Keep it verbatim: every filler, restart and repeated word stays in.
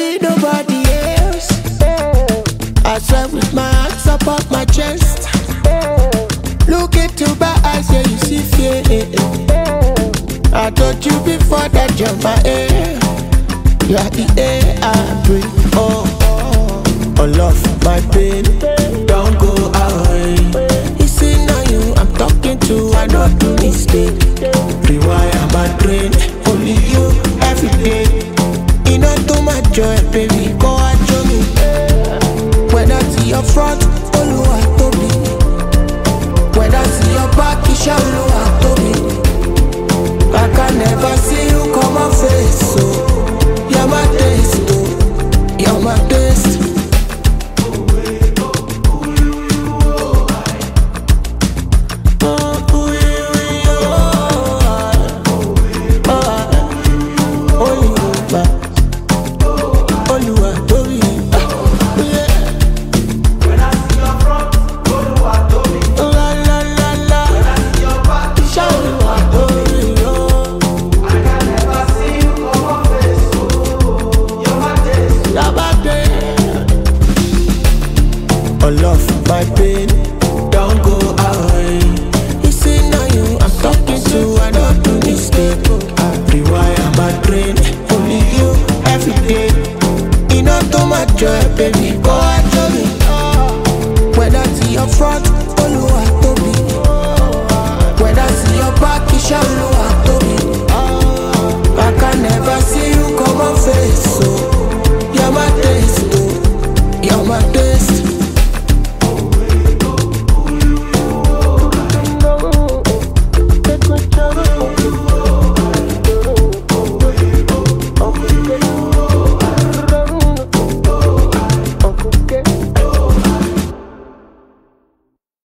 see nobody else. I swear with my hands up on my chest. Look into my eyes, yeah, you see fear. I told you before that you're my air. You are the air I breathe. Oh, oh, love my pain. Don't go away. You see now you I'm talking to. I don't do mistake. Rewire my brain. Only you every day. You know too much joy, baby. Go and show me. Whether to your front, Oluwa Tobi. Whether to your back, Isha Oluwa Tobi. I can never see you come on face, so you're my taste, oh, you're my taste. Love my pain, don't go away. You see now you I'm talking to, I don't do mistake. I rewire my brain, only you every day. You know too much joy, baby, go and show me. Whether to your front, Oluwa Tobi. Whether to your back, Isha Oluwa Tobi. I can never see you come on face, so you're my taste, oh, you're my taste.